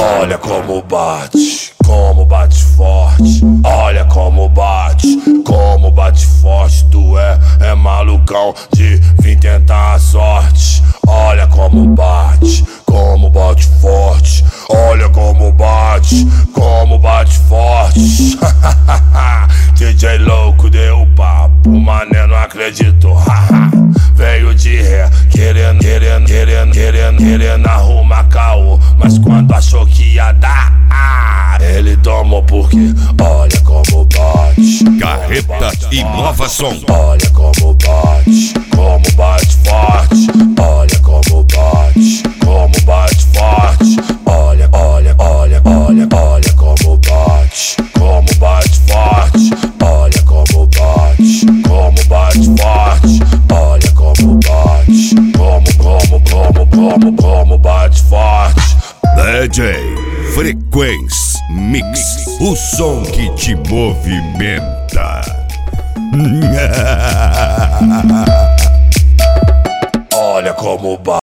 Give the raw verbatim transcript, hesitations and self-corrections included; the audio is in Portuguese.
Olha como bate, como bate forte. Olha como bate, como bate forte. Tu é, é malucão de vir tentar a sorte. Olha como bate, como bate forte. Olha como bate, como bate forte. D J louco deu papo, mané não acreditou. Veio de ré, querendo, querendo, querendo, querendo, querendo arrumar caô. Mas quando achou que ia dar, ele tomou porque olha como bate. Carreta Inova Som. Olha como bate, como bate forte. Olha como bate, como bate forte. Olha, olha, olha, olha, olha como bate, como bate forte. Olha como bate, como bate forte. Olha como bate, como, como, como, como, como bate forte. D J Frequência Mix, o som que te movimenta. Olha como bate.